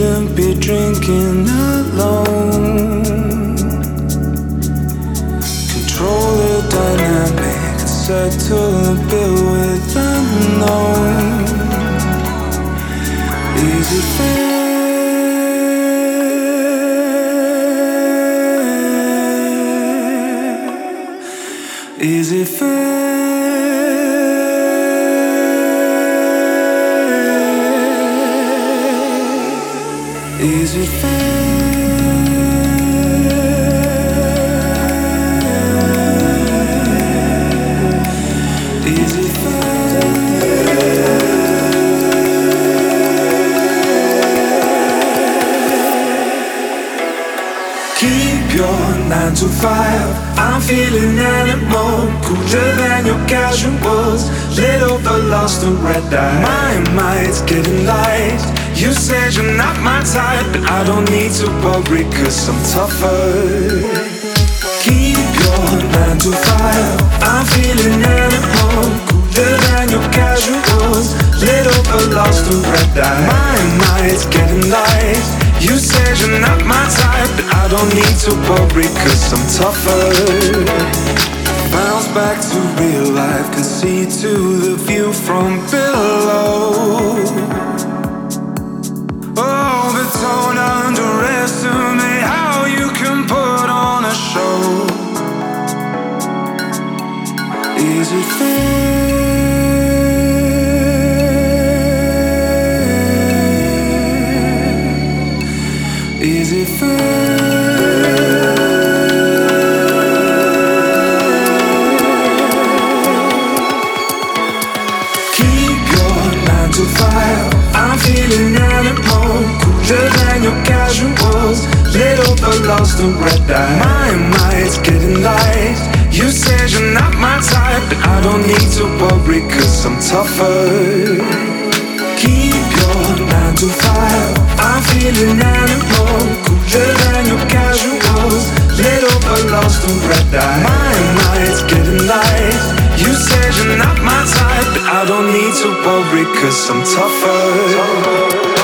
shouldn't be drinking alone. Control the dynamic, settle the bill with unknown. Is it fair? Is it fair? Is it fair? Is it fair? Keep your 9 to 5. I'm feeling animal, cooler than your casuals. Lit over, lost and red eye. My mind's getting light. You said you're not my type, but I don't need to worry, cause I'm tougher. Keep your 9 to 5. I'm feeling animal, cooler than your casuals. Lit over, lost and red eye. My mind's getting light. You said you're not my type, but I don't need to worry, cause I'm tougher. Bounce back to real life, can see to the view from below. Oh, but don't underestimate how you can put on a show. Is it fair? Is it fair? Keep your 9 to 5. I'm feeling animal, cooler than your casuals. Lit over, lost and red eye. My mind's getting light. You said you're not my type, but I don't need to worry, cause I'm tougher. Keep your 9 to 5. I'm feeling animal, cooler than your casuals. Lit over, lost and red eye. My mind's getting light. You said you're not my type, but I don't need to worry, cause I'm tougher.